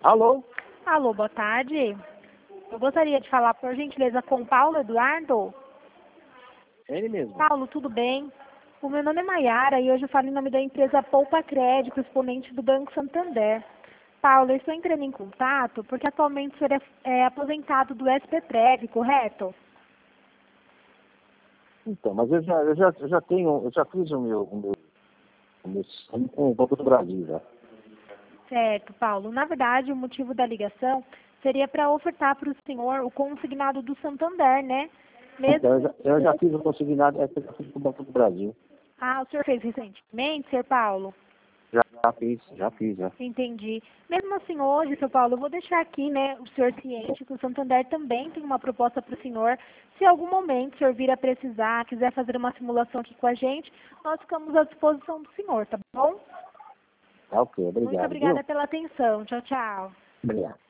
Alô? Alô, boa tarde. Eu gostaria de falar, por gentileza, com o Paulo Eduardo. Ele mesmo. Paulo, tudo bem? O meu nome é Maiara e hoje eu falo em nome da empresa Poupa Crédito, exponente do Banco Santander. Paulo, eu estou entrando em contato porque atualmente o senhor é aposentado do SPPREV, correto? Então, mas eu já fiz o meu sonho com o Banco do Brasil, já. Certo, Paulo. Na verdade, o motivo da ligação seria para ofertar para o senhor o consignado do Santander, né? Então, Mesmo... eu já fiz o consignado, eu já fiz com o Banco do Brasil. Ah, o senhor fez recentemente, senhor Paulo? Já fiz, já. Entendi. Mesmo assim, hoje, seu Paulo, eu vou deixar aqui, né, o senhor ciente que o Santander também tem uma proposta para o senhor. Se em algum momento o senhor vir a precisar, quiser fazer uma simulação aqui com a gente, nós ficamos à disposição do senhor, tá bom? Tá ok, Muito obrigado, obrigada viu? pela atenção. Tchau, tchau. Obrigado.